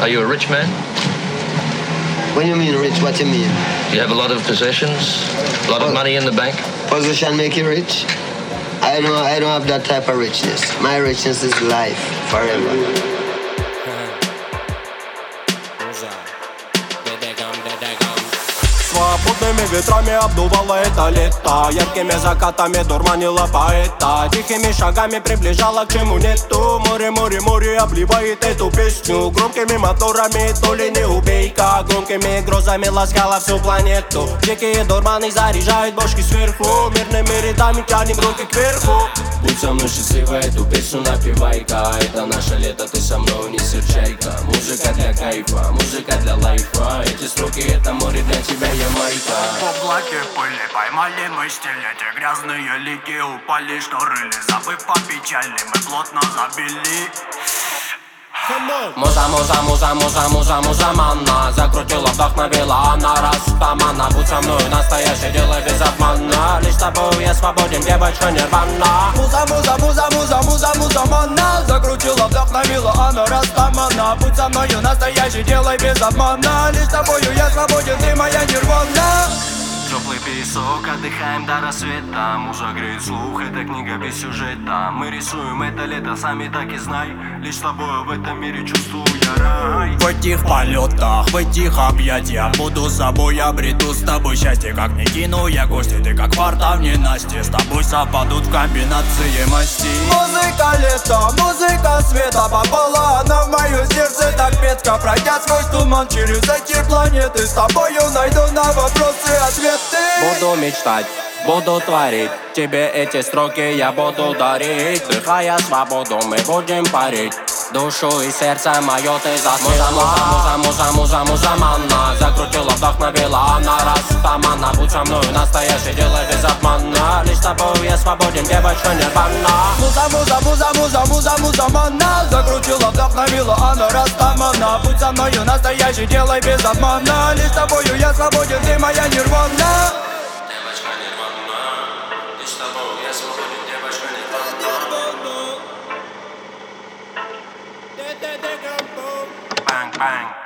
Are you a rich man? When you mean rich, what you mean? Do you have a lot of possessions? A lot of money in the bank? Position make you rich? I don't have that type of richness. My richness is life forever. Свободными ветрами обдувало это лето, яркими закатами дурманило поэта, тихими шагами приближало, к чему нету. Море, море, море обливает эту песню громкими моторами, то ли не убейка. Громкими грозами ласкала всю планету. Дикие дурманы заряжают бошки сверху. Мирными рядами тянем руки кверху. Будь со мной счастлива, эту песню напевай-ка. Это наше лето, ты со мной, не серчай-ка. Музыка для кайфа, музыка для лайфа. Эти строки, это море для тебя, Ямайка. В облаке пыли поймали мы стиль. Эти грязные лики упали, шторы. Забыв по печали, мы плотно забили. Муза, муза, муза, муза, муза, муза, манна. Закрутила, вдохновила, она растамана. Будь со мной настоящий, делай без обмана. Лишь с тобой я свободен, девочка нирвана. Муза, муза, муза, муза, муза, муза, манна. Закрутила, вдохновила, она растамана. Будь со мною настоящий, делай без обмана. Лишь с тобою я свободен, ты моя нирвана. Теплый песок, отдыхаем до рассвета. Муза греет слух, это книга без сюжета. Мы рисуем это лето, сами так и знай. Лишь с тобой в этом мире чувствую я рай. В этих полетах, в этих объятиях буду с собой, обрету с тобой счастье. Как не кину я гости, ты как фарта в ненастье. С тобой совпадут в комбинации мастей. Музыка лета, музыка света. Попала она в мое сердце, так метко. Пройдя сквозь туман через эти планеты. С тобою найду на вопросы ответы. Буду мечтать, буду творить. Тебе эти строки я буду дарить. Вдыхая свободу, мы будем парить. Душу и сердце мое ты затмила. Муза, муза, муза, муза, манна. Закрутила, вдохновила, она растамана. Будь со мной настоящий, делай без обмана. Лишь с тобой я свободен, девочка нирвана. Муза, муза, муза, муза, муза, муза, манна. Закрутила, вдохновила, она растамана. Будь со мною настоящий, делай без обмана. Лишь с тобою я свободен, ты моя нирвана. Девочка нирвана. Лишь с тобой я свободен, девочка нирвана. Bang, bang.